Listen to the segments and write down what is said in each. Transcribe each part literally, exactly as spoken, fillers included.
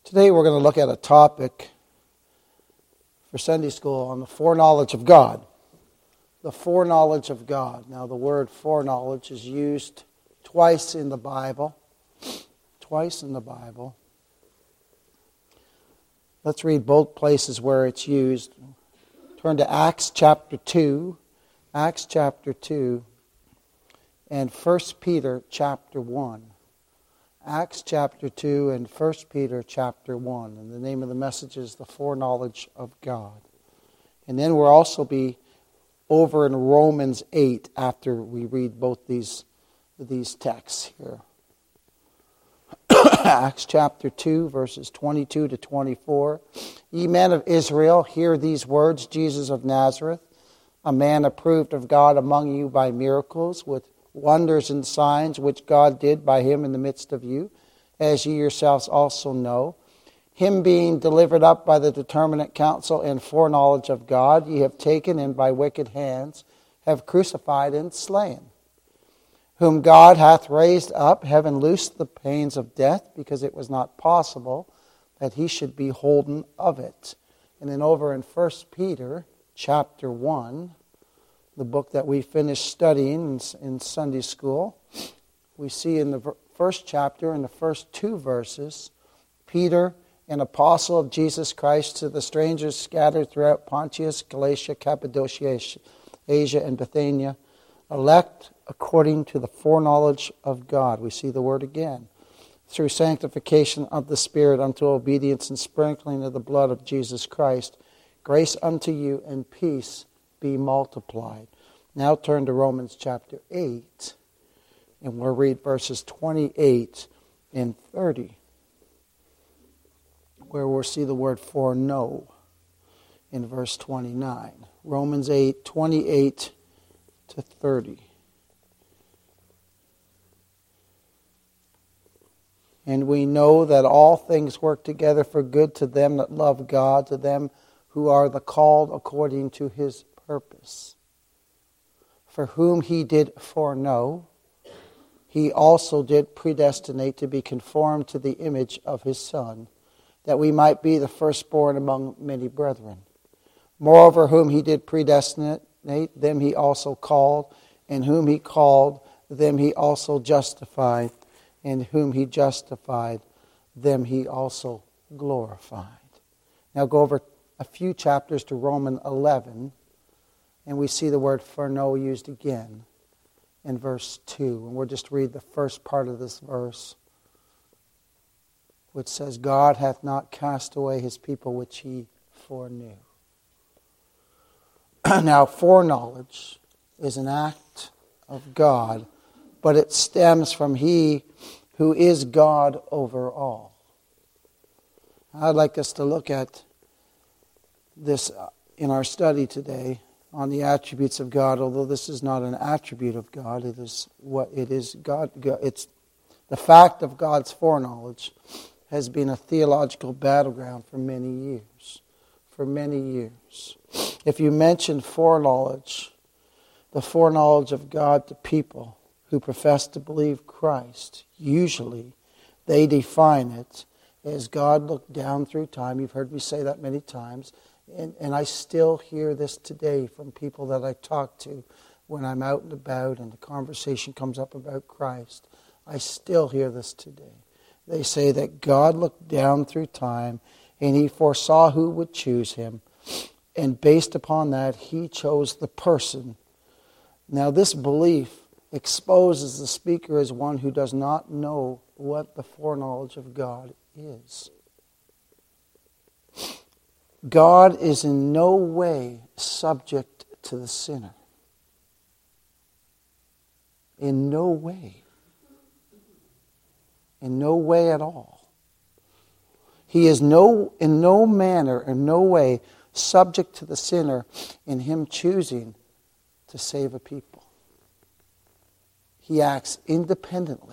Today we're going to look at a topic for Sunday school on the foreknowledge of God. The foreknowledge of God. Now the word foreknowledge is used twice in the Bible. Twice in the Bible. Let's read both places where it's used. Turn to Acts chapter two. Acts chapter two and First Peter chapter one. Acts chapter two and First Peter chapter one. And the name of the message is the foreknowledge of God. And then we'll also be over in Romans eight after we read both these, these texts here. Acts chapter two, verses twenty-two to twenty-four. Ye men of Israel, hear these words, Jesus of Nazareth, a man approved of God among you by miracles, with wonders and signs which God did by him in the midst of you, as ye yourselves also know. Him being delivered up by the determinate counsel and foreknowledge of God, ye have taken and by wicked hands have crucified and slain, whom God hath raised up, having loosed the pains of death, because it was not possible that he should be holden of it. And then over in First Peter chapter one, the book that we finished studying in, in Sunday school, we see in the first chapter, in the first two verses, Peter, an apostle of Jesus Christ, to the strangers scattered throughout Pontus, Galatia, Cappadocia, Asia, and Bithynia, elect according to the foreknowledge of God. We see the word again. Through sanctification of the Spirit unto obedience and sprinkling of the blood of Jesus Christ, grace unto you and peace be multiplied. Now turn to Romans chapter eight, and we'll read verses twenty-eight and thirty, where we'll see the word foreknow in verse twenty-nine. Romans eight, twenty-eight to thirty. And we know that all things work together for good to them that love God, to them who are the called according to his purpose. For whom he did foreknow, he also did predestinate to be conformed to the image of his Son, that we might be the firstborn among many brethren. Moreover, whom he did predestinate, them he also called, and whom he called, them he also justified, and whom he justified, them he also glorified. Now go over a few chapters to Romans eleven, and we see the word foreknow used again in verse two. And we'll just read the first part of this verse, which says, God hath not cast away his people which he foreknew. Now, foreknowledge is an act of God, but it stems from he who is God over all. I'd like us to look at this in our study today on the attributes of God, although this is not an attribute of God. It is what it is. God, it's the fact of God's foreknowledge has been a theological battleground for many years. For many years. If you mention foreknowledge, the foreknowledge of God to people who profess to believe Christ, usually they define it as God looked down through time. You've heard me say that many times. And, and I still hear this today from people that I talk to when I'm out and about and the conversation comes up about Christ. I still hear this today. They say that God looked down through time and he foresaw who would choose him. And based upon that, he chose the person. Now this belief exposes the speaker as one who does not know what the foreknowledge of God is. God is in no way subject to the sinner. In no way. In no way at all. He is no in no manner, in no way, subject to the sinner in him choosing to save a people. He acts independently.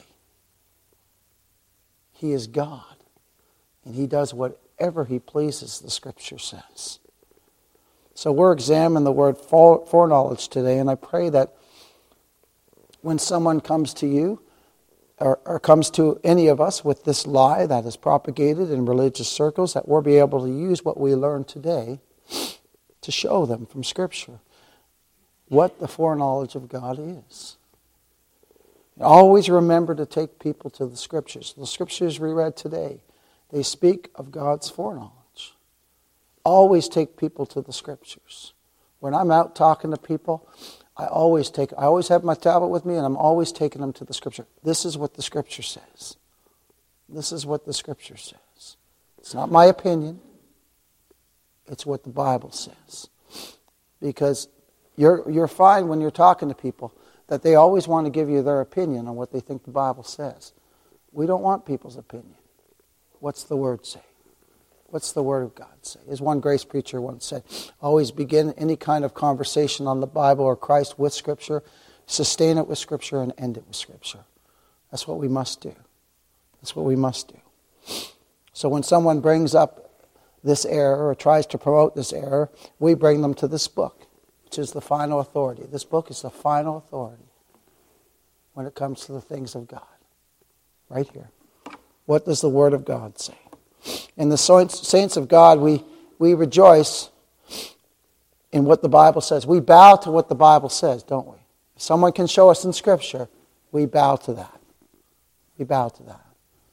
He is God. And he does whatever he pleases, the Scripture says. So we're examining the word foreknowledge today, and I pray that when someone comes to you or, or comes to any of us with this lie that is propagated in religious circles, that we'll be able to use what we learn today to show them from Scripture what the foreknowledge of God is. Always remember to take people to the Scriptures. The Scriptures we read today, they speak of God's foreknowledge. Always take people to the Scriptures. When I'm out talking to people, I always take, I always have my tablet with me, and I'm always taking them to the Scripture. This is what the Scripture says. This is what the Scripture says. It's not my opinion. It's what the Bible says. Because you're you're fine when you're talking to people that they always want to give you their opinion on what they think the Bible says. We don't want people's opinion. What's the Word say? What's the Word of God say? As one grace preacher once said, always begin any kind of conversation on the Bible or Christ with Scripture, sustain it with Scripture, and end it with Scripture. That's what we must do. That's what we must do. So when someone brings up this error or tries to promote this error, we bring them to this book, which is the final authority. This book is the final authority when it comes to the things of God. Right here. What does the Word of God say? In the saints of God, we, we rejoice in what the Bible says. We bow to what the Bible says, don't we? If someone can show us in Scripture, we bow to that. We bow to that.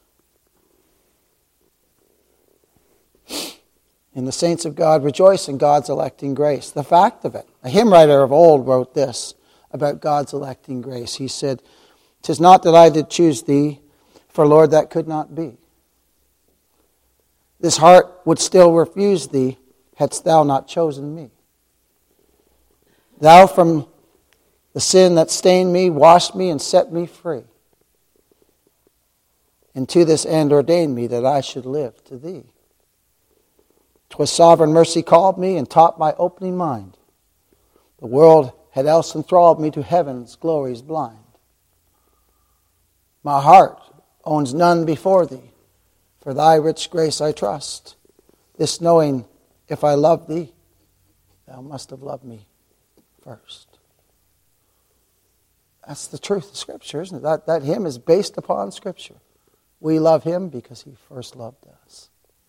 In the saints of God, rejoice in God's electing grace. The fact of it. A hymn writer of old wrote this about God's electing grace. He said, "'Tis not that I did choose thee, for Lord, that could not be. This heart would still refuse thee, hadst thou not chosen me. Thou from the sin that stained me, washed me and set me free. And to this end ordained me that I should live to thee. 'Twas sovereign mercy called me and taught my opening mind. The world had else enthralled me to heaven's glories blind. My heart owns none before thee, for thy rich grace I trust. This knowing, if I love thee, thou must have loved me first." That's the truth of Scripture, isn't it? That, that hymn is based upon Scripture. We love him because he first loved us.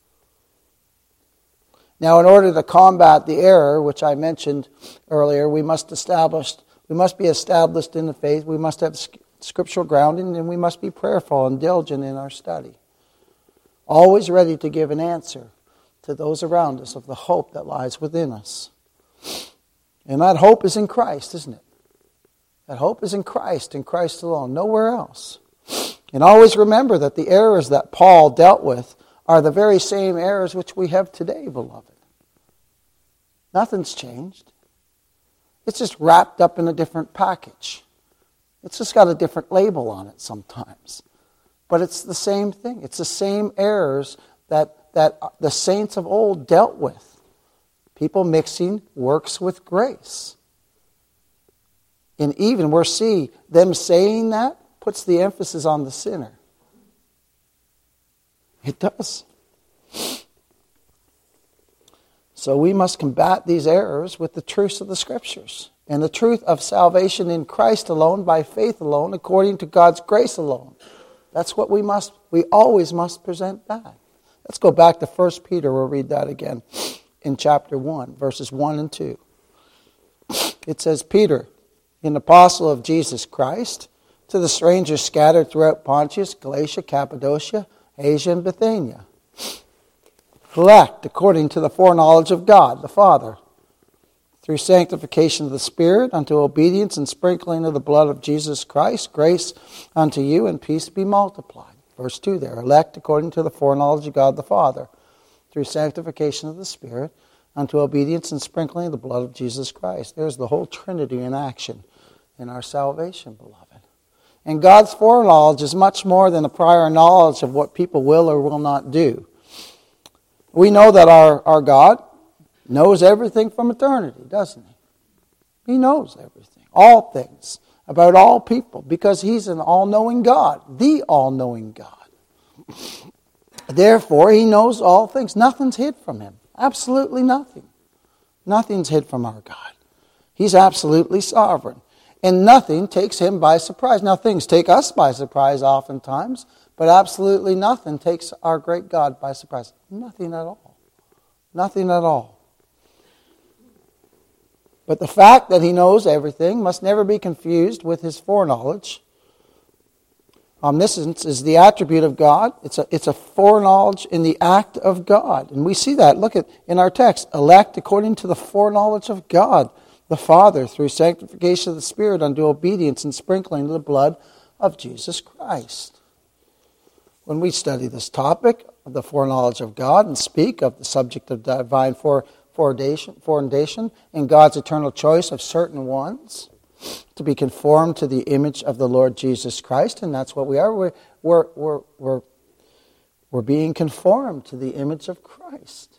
Now, in order to combat the error, which I mentioned earlier, we must establish, we must be established in the faith, we must have scriptural grounding, and we must be prayerful and diligent in our study. Always ready to give an answer to those around us of the hope that lies within us. And that hope is in Christ, isn't it? That hope is in Christ, in Christ alone, nowhere else. And always remember that the errors that Paul dealt with are the very same errors which we have today, beloved. Nothing's changed. It's just wrapped up in a different package. It's just got a different label on it sometimes. But it's the same thing. It's the same errors that, that the saints of old dealt with. People mixing works with grace. And even we're seeing them saying that puts the emphasis on the sinner. It does. So we must combat these errors with the truths of the Scriptures and the truth of salvation in Christ alone, by faith alone, according to God's grace alone. That's what we must, we always must present back. Let's go back to First Peter. We'll read that again in chapter one, verses one and two. It says, "Peter, an apostle of Jesus Christ, to the strangers scattered throughout Pontus, Galatia, Cappadocia, Asia, and Bithynia, elect according to the foreknowledge of God the Father, through sanctification of the Spirit, unto obedience and sprinkling of the blood of Jesus Christ, grace unto you and peace be multiplied." Verse two there, elect according to the foreknowledge of God the Father, through sanctification of the Spirit, unto obedience and sprinkling of the blood of Jesus Christ. There's the whole Trinity in action in our salvation, beloved. And God's foreknowledge is much more than a prior knowledge of what people will or will not do. We know that our, our God knows everything from eternity, doesn't he? He knows everything, all things, about all people, because he's an all-knowing God, the all-knowing God. Therefore, he knows all things. Nothing's hid from him. Absolutely nothing. Nothing's hid from our God. He's absolutely sovereign. And nothing takes him by surprise. Now, things take us by surprise oftentimes, but absolutely nothing takes our great God by surprise. Nothing at all. Nothing at all. But the fact that he knows everything must never be confused with his foreknowledge. Omniscience is the attribute of God. It's a, it's a foreknowledge in the act of God. And we see that. Look at in our text. Elect according to the foreknowledge of God the Father through sanctification of the Spirit unto obedience and sprinkling of the blood of Jesus Christ. When we study this topic of the foreknowledge of God and speak of the subject of divine foreknowledge and God's eternal choice of certain ones to be conformed to the image of the Lord Jesus Christ, and that's what we are. We're, we're, we're, we're, we're being conformed to the image of Christ.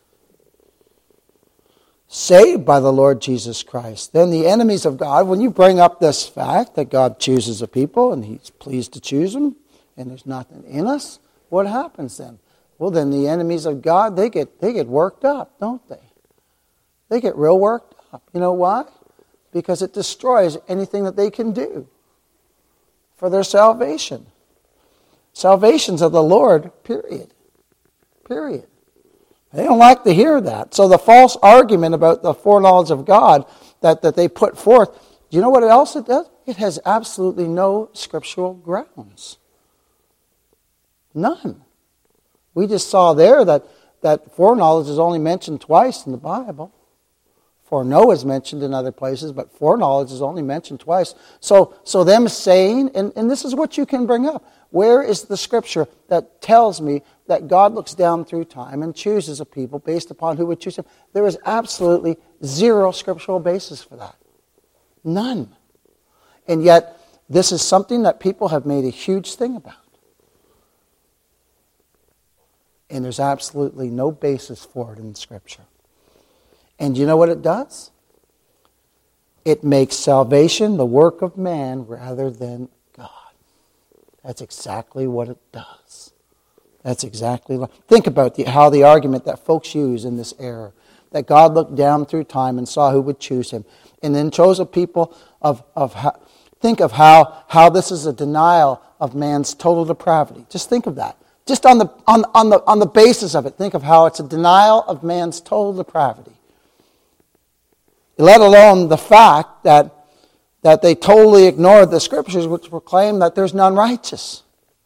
Saved by the Lord Jesus Christ. Then the enemies of God, when you bring up this fact that God chooses a people and he's pleased to choose them, and there's nothing in us, what happens then? Well, then the enemies of God, they get they get worked up, don't they? They get real worked up. You know why? Because it destroys anything that they can do for their salvation. Salvation's of the Lord, period. Period. They don't like to hear that. So the false argument about the foreknowledge of God that, that they put forth, do you know what else it does? It has absolutely no scriptural grounds. None. We just saw there that, that foreknowledge is only mentioned twice in the Bible. Foreknow is mentioned in other places, but foreknowledge is only mentioned twice. So, so them saying, and, and this is what you can bring up, where is the scripture that tells me that God looks down through time and chooses a people based upon who would choose him? There is absolutely zero scriptural basis for that. None. And yet, this is something that people have made a huge thing about. And there's absolutely no basis for it in Scripture. And you know what it does? It makes salvation the work of man rather than God. That's exactly what it does. That's exactly what... Think about the, how the argument that folks use in this era, that God looked down through time and saw who would choose him, and then chose a people of... of how, think of how, how this is a denial of man's total depravity. Just think of that. Just on the, on, on, the, on the basis of it, think of how it's a denial of man's total depravity. Let alone the fact that, that they totally ignored the Scriptures which proclaim that there's none righteous.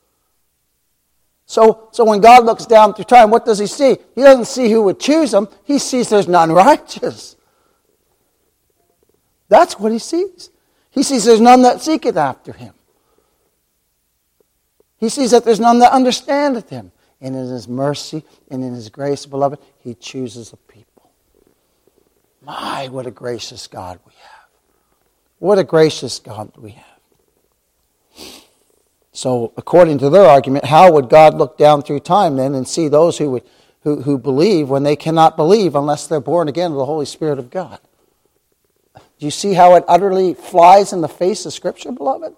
So, so when God looks down through time, what does he see? He doesn't see who would choose him. He sees there's none righteous. That's what he sees. He sees there's none that seeketh after him. He sees that there's none that understandeth him. And in his mercy and in his grace, beloved, he chooses a people. My, what a gracious God we have. What a gracious God we have. So, according to their argument, how would God look down through time then and see those who would who, who believe when they cannot believe unless they're born again of the Holy Spirit of God? Do you see how it utterly flies in the face of Scripture, beloved?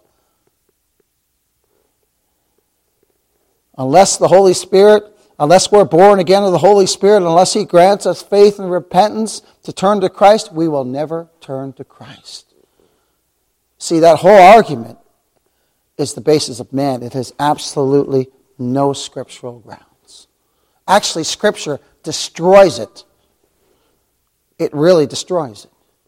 Unless the Holy Spirit, unless we're born again of the Holy Spirit, unless he grants us faith and repentance to turn to Christ, we will never turn to Christ. See, that whole argument is the basis of man. It has absolutely no scriptural grounds. Actually, Scripture destroys it. It really destroys it.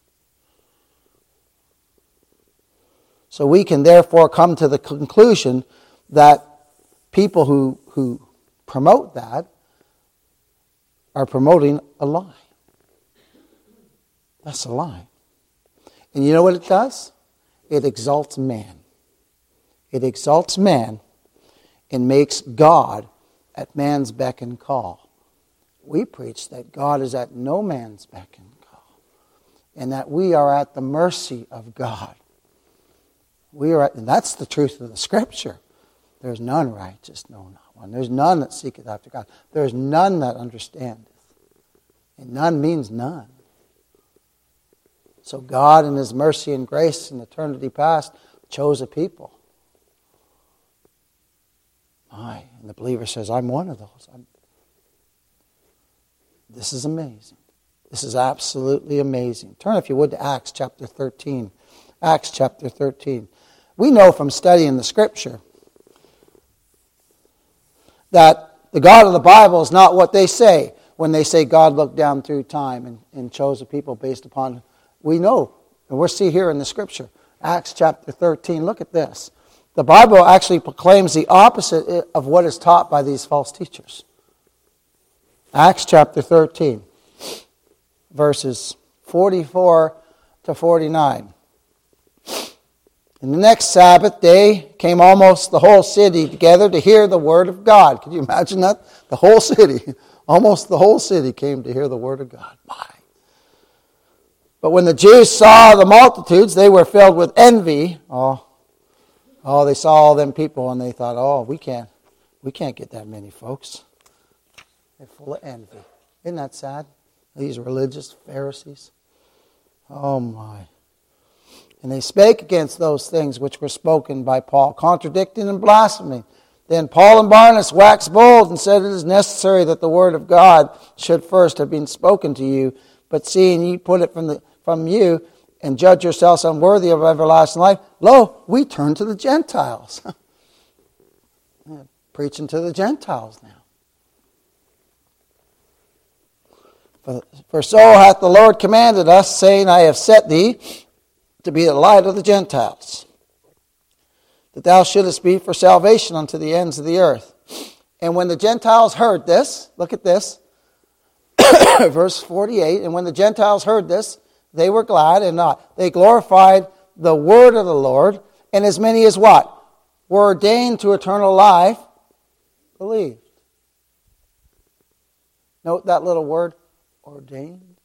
So we can therefore come to the conclusion that people who, who promote that are promoting a lie. That's a lie. And you know what it does? It exalts man. It exalts man and makes God at man's beck and call. We preach that God is at no man's beck and call, and that we are at the mercy of God. We are at, and that's the truth of the Scripture. There's none righteous, no, not one. There's none that seeketh after God. There's none that understandeth. And none means none. So God in his mercy and grace in eternity past chose a people. My, and the believer says, I'm one of those. I'm... This is amazing. This is absolutely amazing. Turn, if you would, to Acts chapter thirteen. Acts chapter thirteen. We know from studying the Scripture that the God of the Bible is not what they say when they say God looked down through time and, and chose a people based upon. We know, and we'll see here in the Scripture. Acts chapter thirteen, look at this. The Bible actually proclaims the opposite of what is taught by these false teachers. Acts chapter thirteen, verses forty-four to forty-nine. In the next Sabbath day came almost the whole city together to hear the word of God. Can you imagine that? The whole city, almost the whole city came to hear the word of God. My. But when the Jews saw the multitudes, they were filled with envy. Oh, oh, they saw all them people and they thought, oh, we can't, we can't get that many folks. They're full of envy. Isn't that sad? These religious Pharisees. Oh my. And they spake against those things which were spoken by Paul, contradicting and blaspheming. Then Paul and Barnabas waxed bold and said, it is necessary that the word of God should first have been spoken to you. But seeing ye put it from the from you, and judge yourselves unworthy of everlasting life, lo, we turn to the Gentiles. Preaching to the Gentiles now. For, for so hath the Lord commanded us, saying, I have set thee to be the light of the Gentiles, that thou shouldest be for salvation unto the ends of the earth. And when the Gentiles heard this, look at this, verse forty-eight, and when the Gentiles heard this, they were glad and not. They glorified the word of the Lord, and as many as what? Were ordained to eternal life, believed. Note that little word, ordained.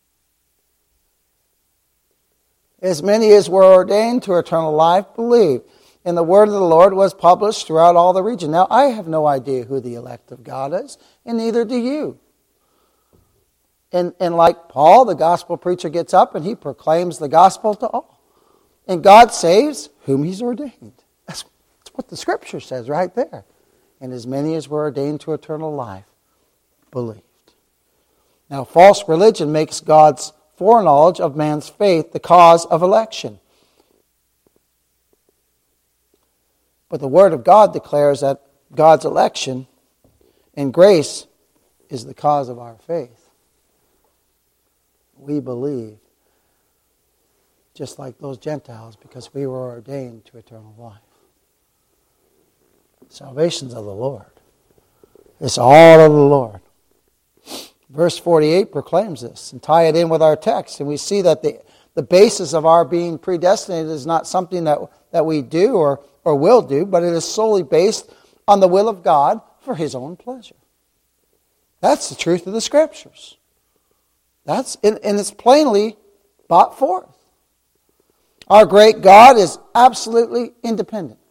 As many as were ordained to eternal life, believed. And the word of the Lord was published throughout all the region. Now, I have no idea who the elect of God is, and neither do you. And, and like Paul, the gospel preacher gets up and he proclaims the gospel to all. And God saves whom he's ordained. That's, that's what the Scripture says right there. And as many as were ordained to eternal life believed. Now, false religion makes God's foreknowledge of man's faith the cause of election. But the Word of God declares that God's election and grace is the cause of our faith. We believe, just like those Gentiles, because we were ordained to eternal life. Salvation's of the Lord. It's all of the Lord. Verse forty-eight proclaims this, and tie it in with our text, and we see that the, the basis of our being predestinated is not something that, that we do or, or will do, but it is solely based on the will of God for His own pleasure. That's the truth of the Scriptures. That's and it's plainly brought forth. Our great God is absolutely independent.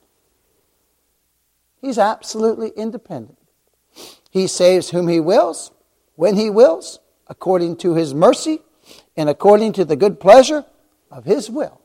He's absolutely independent. He saves whom He wills, when He wills, according to His mercy, and according to the good pleasure of His will.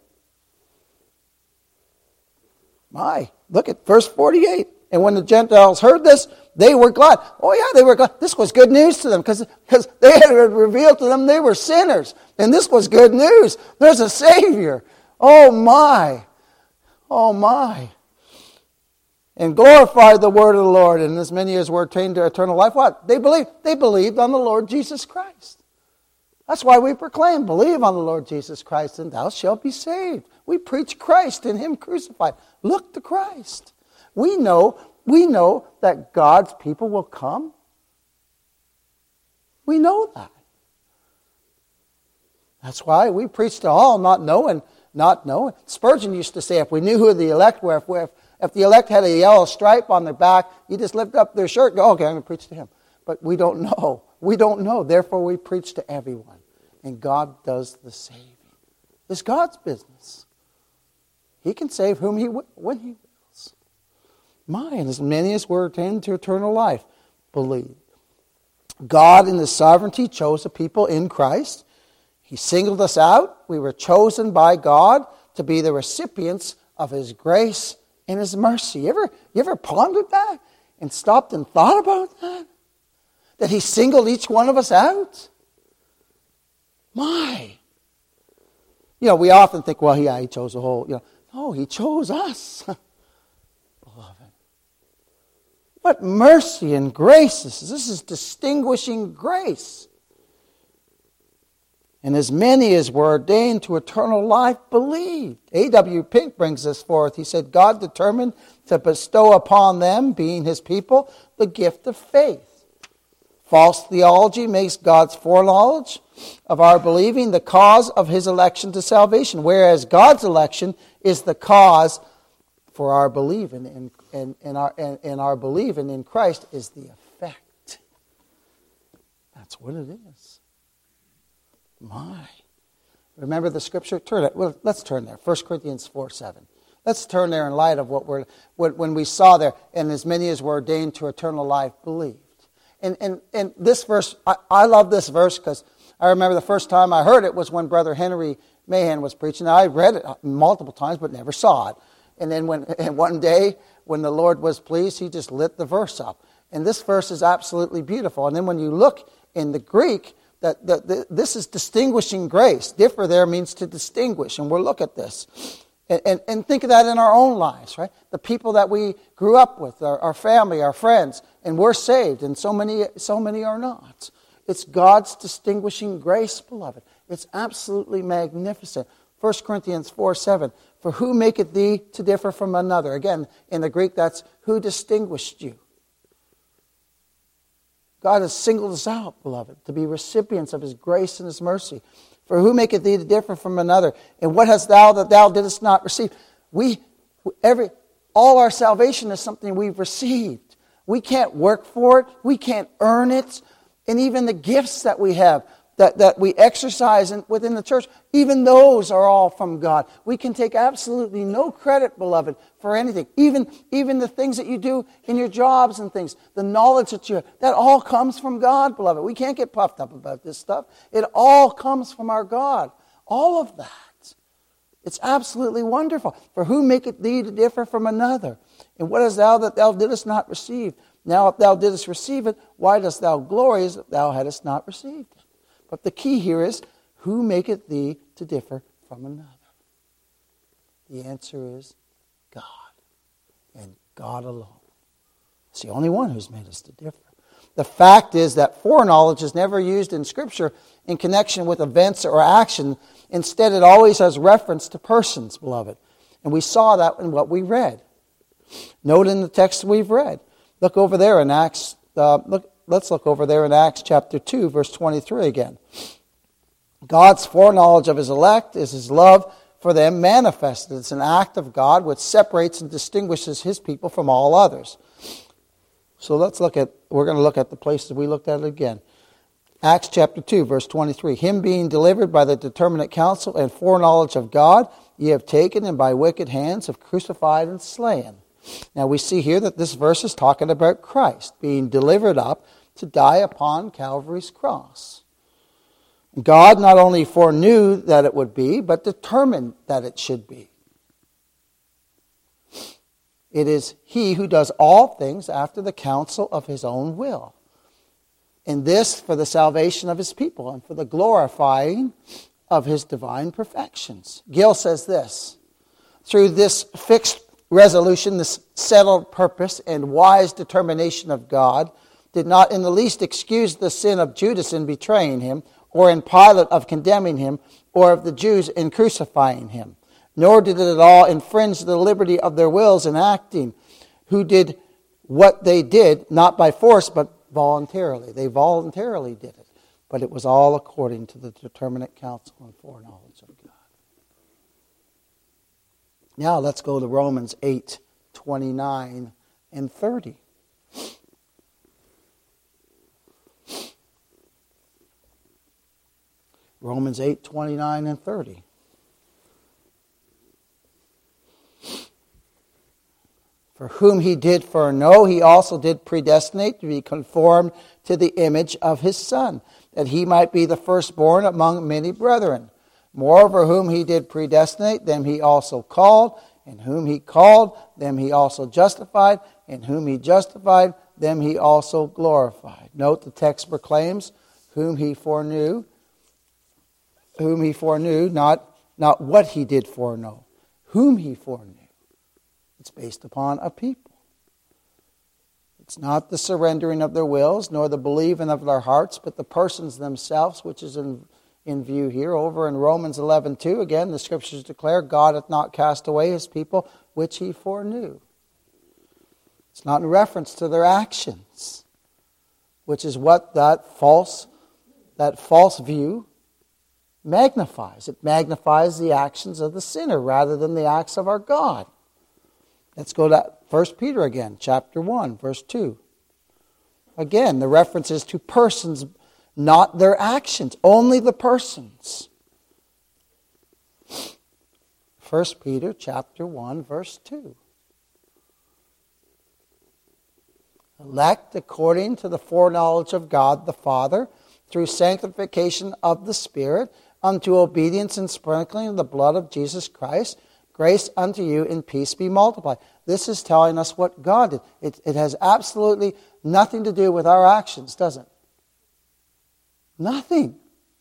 My, look at verse forty-eight. And when the Gentiles heard this, they were glad. Oh yeah, they were glad. This was good news to them because they had revealed to them they were sinners. And this was good news. There's a Savior. Oh my. Oh my. And glorified the word of the Lord. And as many as were attained to eternal life, what? They believed. They believed on the Lord Jesus Christ. That's why we proclaim, believe on the Lord Jesus Christ and thou shalt be saved. We preach Christ and Him crucified. Look to Christ. We know, we know that God's people will come. We know that. That's why we preach to all, not knowing, not knowing. Spurgeon used to say, if we knew who the elect were, if, we, if, if the elect had a yellow stripe on their back, you just lift up their shirt and go, okay, I'm going to preach to him. But we don't know. We don't know. Therefore, we preach to everyone. And God does the saving. It's God's business. He can save whom He will, when He wills. My, and as many as were attained to eternal life, believe. God in His sovereignty chose a people in Christ. He singled us out. We were chosen by God to be the recipients of His grace and His mercy. You ever, you ever pondered that and stopped and thought about that? That He singled each one of us out? My. You know, we often think, well, yeah, he chose the whole, you know. No, he chose us. Beloved. What mercy and grace this is. This is distinguishing grace. And as many as were ordained to eternal life believed. A W Pink brings this forth. He said, God determined to bestow upon them, being his people, the gift of faith. False theology makes God's foreknowledge of our believing the cause of his election to salvation, whereas God's election is the cause for our believing in, in, in, our, in, in our believing in Christ is the effect. That's what it is. My. Remember the scripture? Turn it. Well, let's turn there. First Corinthians four seven. Let's turn there in light of what we're what, when we saw there, and as many as were ordained to eternal life believed. And and and this verse, I, I love this verse because I remember the first time I heard it was when Brother Henry Mahan was preaching. I read it multiple times but never saw it. And then when and one day when the Lord was pleased, he just lit the verse up. And this verse is absolutely beautiful. And then when you look in the Greek, that, that, that this is distinguishing grace. Differ there means to distinguish, and we'll look at this. And, and, and think of that in our own lives, right? The people that we grew up with, our, our family, our friends, and we're saved, and so many, so many are not. It's God's distinguishing grace, beloved. It's absolutely magnificent. First Corinthians four seven, for who maketh thee to differ from another? Again, in the Greek, that's who distinguished you. God has singled us out, beloved, to be recipients of his grace and his mercy. For who maketh thee to differ from another? And what hast thou that thou didst not receive? We, every, all our salvation is something we've received. We can't work for it. We can't earn it. And even the gifts that we have, that, that we exercise in, within the church, even those are all from God. We can take absolutely no credit, beloved, for anything. Even, even the things that you do in your jobs and things, the knowledge that you have, that all comes from God, beloved. We can't get puffed up about this stuff. It all comes from our God. All of that. It's absolutely wonderful. For who maketh thee to differ from another? And what is thou that thou didst not receive? Now if thou didst receive it, why dost thou glory as if thou hadst not received it? But the key here is, who maketh thee to differ from another? The answer is God. And God alone. It's the only one who's made us to differ. The fact is that foreknowledge is never used in Scripture in connection with events or action. Instead, it always has reference to persons, beloved. And we saw that in what we read. Note in the text we've read. Look over there in Acts. Uh, look, let's look over there in Acts chapter two, verse twenty-three again. God's foreknowledge of his elect is his love for them manifested. It's an act of God which separates and distinguishes his people from all others. So let's look at, we're going to look at the places we looked at it again. Acts chapter two, verse twenty-three. Him being delivered by the determinate counsel and foreknowledge of God, ye have taken and by wicked hands have crucified and slain. Now we see here that this verse is talking about Christ being delivered up to die upon Calvary's cross. God not only foreknew that it would be, but determined that it should be. It is he who does all things after the counsel of his own will. And this for the salvation of his people and for the glorifying of his divine perfections. Gill says this, through this fixed resolution, this settled purpose and wise determination of God did not in the least excuse the sin of Judas in betraying him, or in Pilate of condemning him, or of the Jews in crucifying him. Nor did it at all infringe the liberty of their wills in acting, who did what they did, not by force, but voluntarily. They voluntarily did it. But it was all according to the determinate counsel and foreknowledge of God. Now let's go to Romans eight, twenty-nine and thirty. Romans eight, twenty-nine and thirty. For whom he did foreknow, he also did predestinate to be conformed to the image of his Son, that he might be the firstborn among many brethren. Moreover, whom he did predestinate, them he also called, and whom he called, them he also justified, and whom he justified, them he also glorified. Note the text proclaims, whom he foreknew, whom he foreknew, not not what he did foreknow, whom he foreknew. It's based upon a people. It's not the surrendering of their wills, nor the believing of their hearts, but the persons themselves, which is in, in view here. Over in Romans eleven two, again, the Scriptures declare, God hath not cast away his people, which he foreknew. It's not in reference to their actions, which is what that false, that false view magnifies. It magnifies the actions of the sinner rather than the acts of our God. Let's go to First Peter again, chapter one, verse two. Again, the reference is to persons, not their actions, only the persons. First Peter chapter one, verse two. Elect according to the foreknowledge of God the Father, through sanctification of the Spirit, unto obedience and sprinkling of the blood of Jesus Christ, grace unto you and peace be multiplied. This is telling us what God did. It, it has absolutely nothing to do with our actions, does it? Nothing.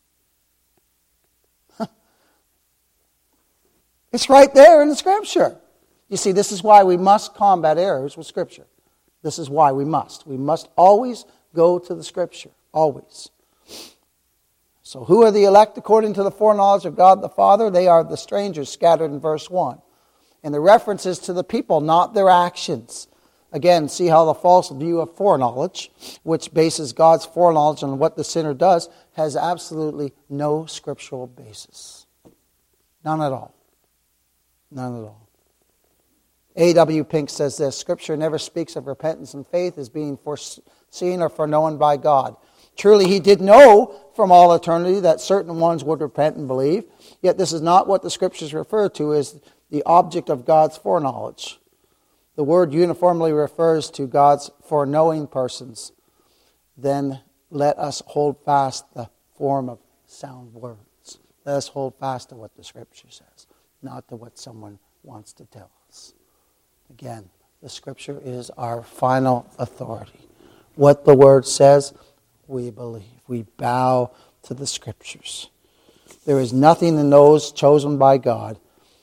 It's right there in the Scripture. You see, this is why we must combat errors with Scripture. This is why we must. We must always go to the Scripture. Always. So who are the elect according to the foreknowledge of God the Father? They are the strangers scattered in verse one. And the reference is to the people, not their actions. Again, see how the false view of foreknowledge, which bases God's foreknowledge on what the sinner does, has absolutely no scriptural basis. None at all. None at all. A W Pink says this, Scripture never speaks of repentance and faith as being foreseen or foreknown by God. Truly, he did know from all eternity that certain ones would repent and believe. Yet this is not what the Scriptures refer to as the object of God's foreknowledge. The word uniformly refers to God's foreknowing persons. Then let us hold fast the form of sound words. Let us hold fast to what the Scripture says, not to what someone wants to tell us. Again, the Scripture is our final authority. What the Word says, we believe. We bow to the Scriptures. There is nothing in those chosen by God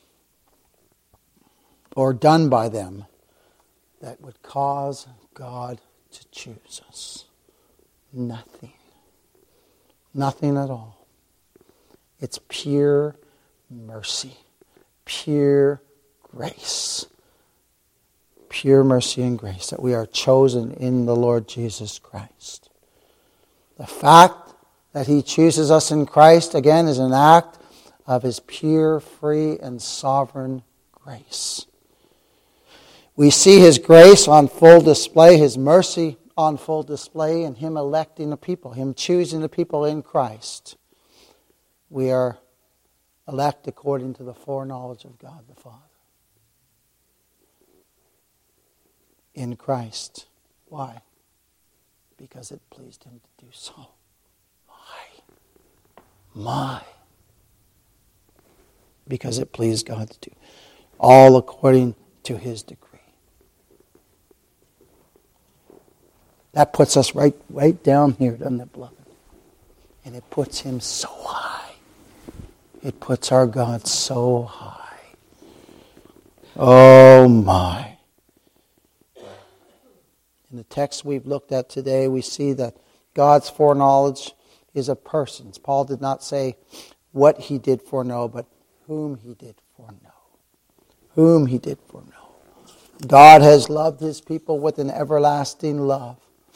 or done by them that would cause God to choose us. Nothing. Nothing at all. It's pure mercy. Pure grace. Pure mercy and grace that we are chosen in the Lord Jesus Christ. The fact that he chooses us in Christ, again, is an act of his pure, free, and sovereign grace. We see his grace on full display, his mercy on full display, and him electing a people, him choosing the people in Christ. We are elect according to the foreknowledge of God the Father. In Christ. Why? Because it pleased him to do so. My. My. Because it pleased God to do. All according to his decree. That puts us right, right down here, doesn't it, beloved? And it puts him so high. It puts our God so high. Oh my. In the text we've looked at today, we see that God's foreknowledge is of persons. Paul did not say what he did foreknow, but whom he did foreknow. Whom he did foreknow. God has loved his people with an everlasting love.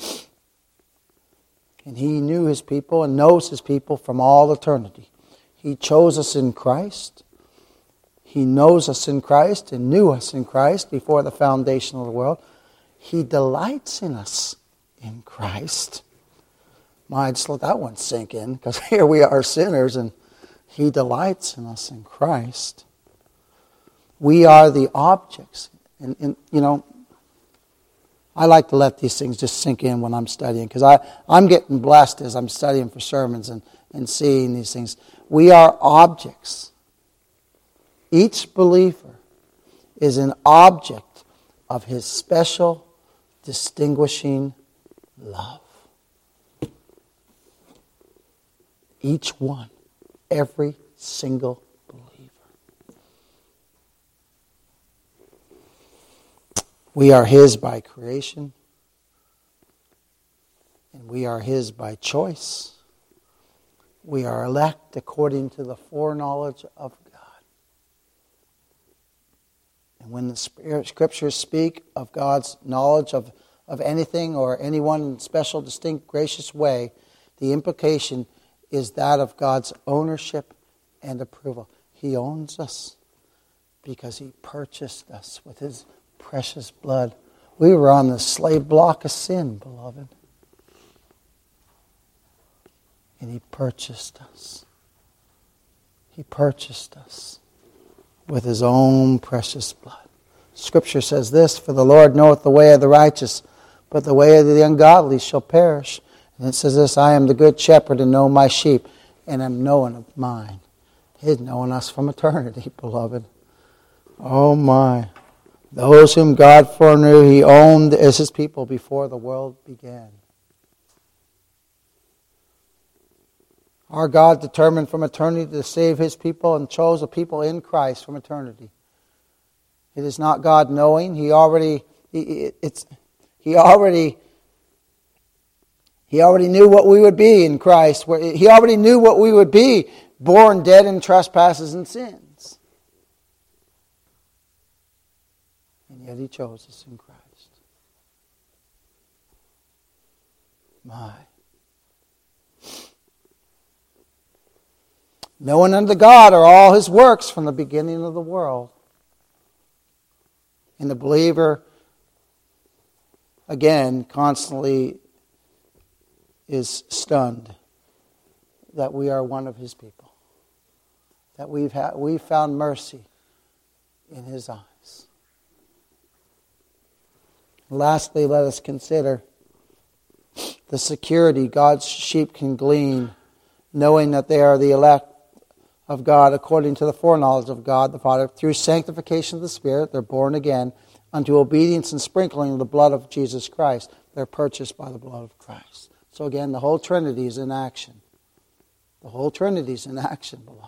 And he knew his people and knows his people from all eternity. He chose us in Christ. He knows us in Christ and knew us in Christ before the foundation of the world. He delights in us in Christ. My, just let that one sink in, because here we are sinners and he delights in us in Christ. We are the objects. And, and you know, I like to let these things just sink in when I'm studying, because I, I'm getting blessed as I'm studying for sermons and, and seeing these things. We are objects. Each believer is an object of his special, distinguishing love. Each one, every single believer. We are His by creation, and we are His by choice. We are elect according to the foreknowledge of God. And when the Scriptures speak of God's knowledge of, of anything or anyone in a special, distinct, gracious way, the implication is that of God's ownership and approval. He owns us because He purchased us with His precious blood. We were on the slave block of sin, beloved. And He purchased us. He purchased us with His own precious blood. Scripture says this, "For the Lord knoweth the way of the righteous, but the way of the ungodly shall perish." And it says this, "I am the good shepherd and know my sheep, and am known of mine." He's known us from eternity, beloved. Oh my. Those whom God foreknew, He owned as His people before the world began. Our God determined from eternity to save His people and chose a people in Christ from eternity. It is not God knowing. He already, he, it's, he already, He already knew what we would be in Christ. He already knew what we would be, born dead in trespasses and sins. And yet He chose us in Christ. My. Known unto God are all His works from the beginning of the world. And the believer, again, constantly is stunned that we are one of His people. That we've had, we've found mercy in His eyes. Lastly, let us consider the security God's sheep can glean, knowing that they are the elect of God according to the foreknowledge of God the Father. Through sanctification of the Spirit, they're born again unto obedience and sprinkling of the blood of Jesus Christ. They're purchased by the blood of Christ. So again, the whole Trinity is in action. The whole Trinity is in action, beloved.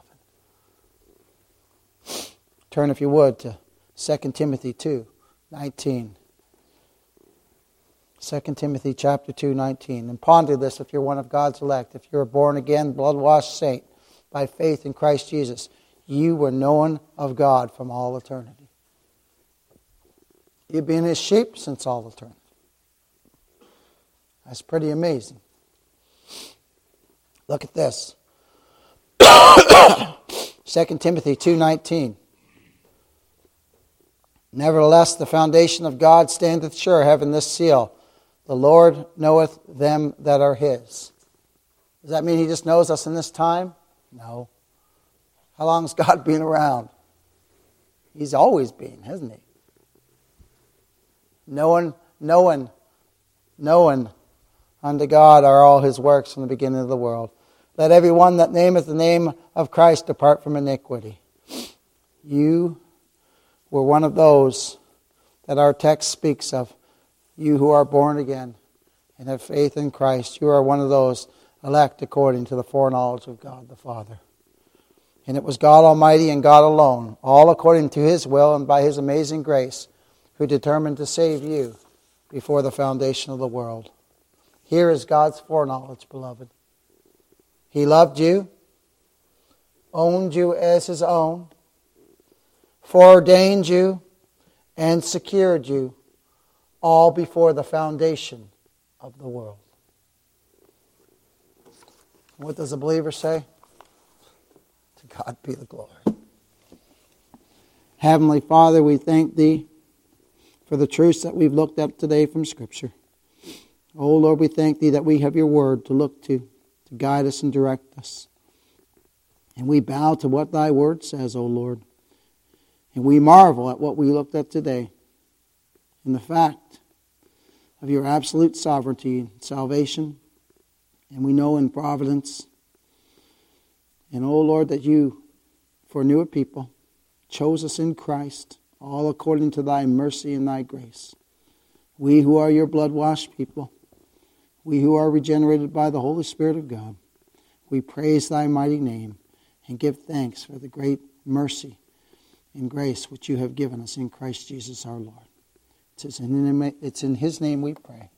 Turn, if you would, to Second Timothy two nineteen. Second Timothy chapter two nineteen. And ponder this if you're one of God's elect. If you're a born again, blood-washed saint, by faith in Christ Jesus, you were known of God from all eternity. You've been His sheep since all eternity. That's pretty amazing. Look at this. Second Timothy two nineteen. Nevertheless, the foundation of God standeth sure, having this seal: the Lord knoweth them that are His. Does that mean He just knows us in this time? No. How long has God been around? He's always been, hasn't He? Knowing, knowing, knowing unto God are all His works from the beginning of the world. Let every one that nameth the name of Christ depart from iniquity. You were one of those that our text speaks of. You who are born again and have faith in Christ. You are one of those elect according to the foreknowledge of God the Father. And it was God Almighty and God alone, all according to His will and by His amazing grace, who determined to save you before the foundation of the world. Here is God's foreknowledge, beloved. He loved you, owned you as His own, foreordained you, and secured you, all before the foundation of the world. What does a believer say? To God be the glory. Heavenly Father, we thank Thee for the truths that we've looked up today from Scripture. Oh Lord, we thank Thee that we have Your Word to look to, to guide us and direct us. And we bow to what Thy Word says, O Lord. And we marvel at what we looked at today, in the fact of Your absolute sovereignty and salvation. And we know in providence, and oh Lord, that You foreknew a people, chose us in Christ, all according to Thy mercy and Thy grace. We who are Your blood-washed people, we who are regenerated by the Holy Spirit of God, we praise Thy mighty name and give thanks for the great mercy and grace which You have given us in Christ Jesus our Lord. It's in, it's in his name we pray.